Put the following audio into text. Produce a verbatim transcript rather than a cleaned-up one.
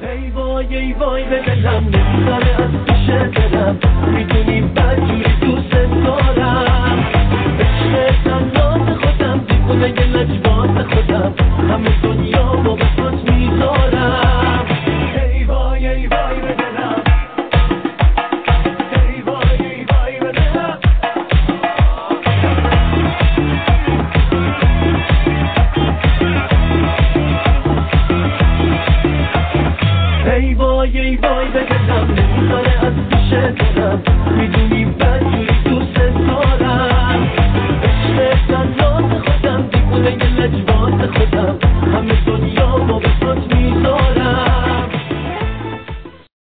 ای وای ای وای به دلم نمیذاره از پیش دلم، میدونی بدجوری دوست دارم، عشق تناز خودم دیوونه لجباز خودم